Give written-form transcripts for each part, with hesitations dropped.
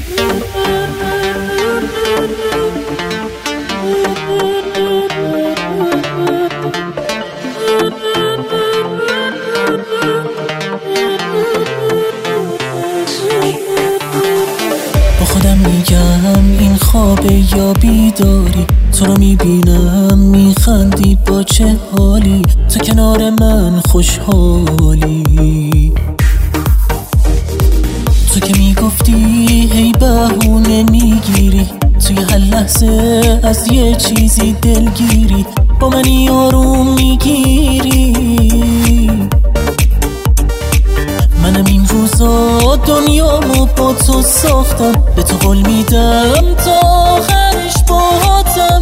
خودم میگم این خوابه یا بیداری، تو رو میبینم میخندی با چه حالی، تو کنار من خوشحالی. تو که میگفتی هی بهونه میگیری، توی هر لحظه از یه چیزی دلگیری، با منی آروم میگیری. منم این روزا دنیامو با تو ساختم، به تو قول میدم تا آخرش باهاتم.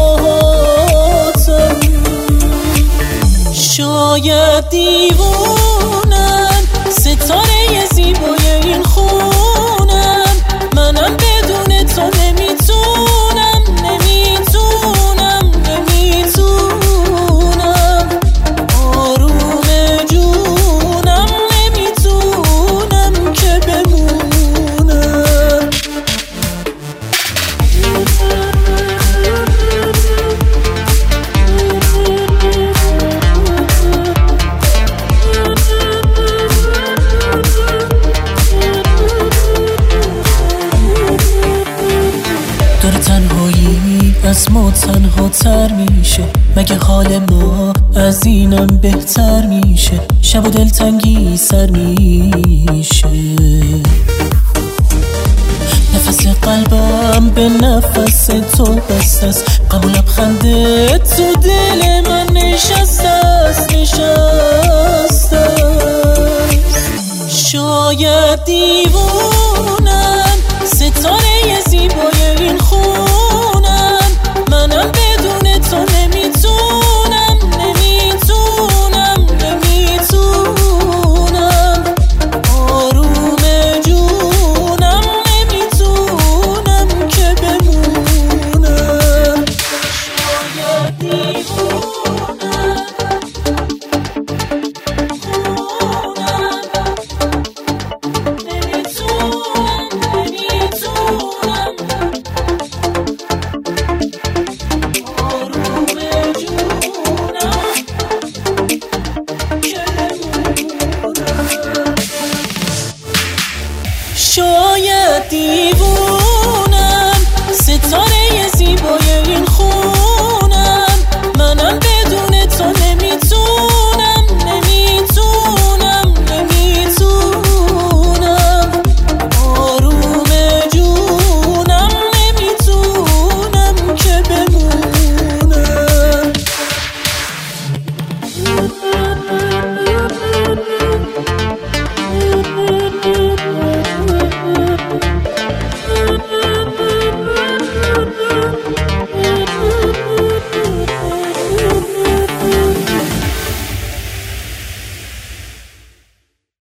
شاید دیوونم، ستاره زیبای این خونم، منم بدون تو نمیتونم. آروم جونم نمیتونم که بمونم. داره تنهایی از ما تنها تر میشه، مگه حال ما از اینم بهتر میشه؟ شب و دلتنگی سر میشه، نفس قلبم به نفس تو بسته است، غم و لبخنده تو دل من نشسته است. شاید دیوونم، ستاره زیبای این خونم، منم بدون تو نمیتونم. آروم جونم نمیتونم که بمونم. شاید دیوونم، شاید دیوونه